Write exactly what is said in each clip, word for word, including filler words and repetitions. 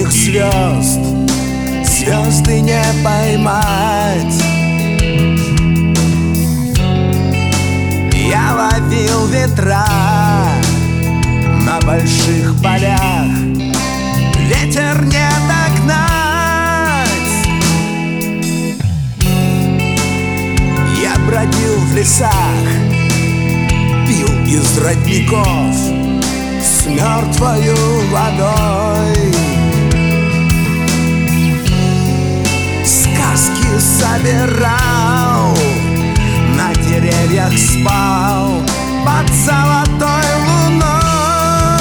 этих звезд звезды не поймать. Я ловил ветра на больших полях, ветер не догнать. Я бродил в лесах, пил из родников с мертвою водой. Сказки собирал, на деревьях спал под золотой луной.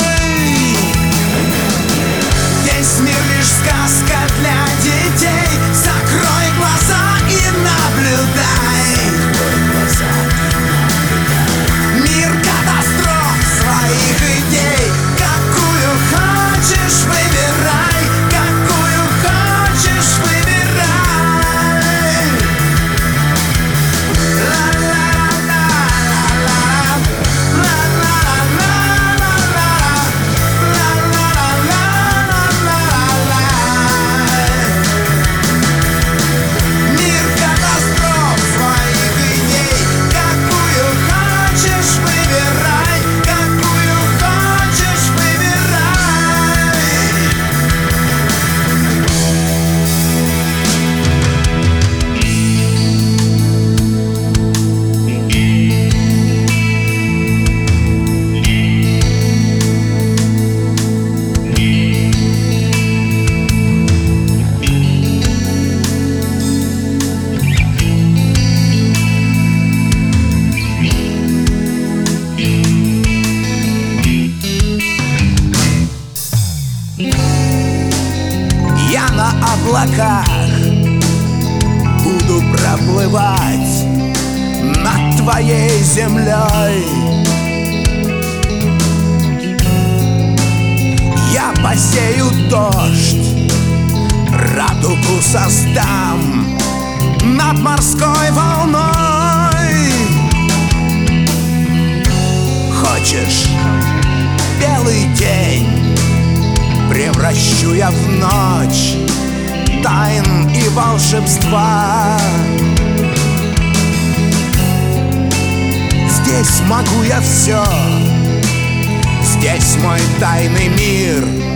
Весь мир лишь сказка для детей. Закрой глаза и наблюдай. Мир катастроф своих идей. Какую хочешь выбирай, какую хочешь выбирай. Мир катастроф своих идей. Какую хочешь выбирай, какую хочешь выбирай. Я на облаках буду проплывать над твоей землей. Я посею дождь, радугу создам над морской волной. Хочешь белый день, превращу я в ночь тайн и волшебства. Здесь могу я все, здесь мой тайный мир.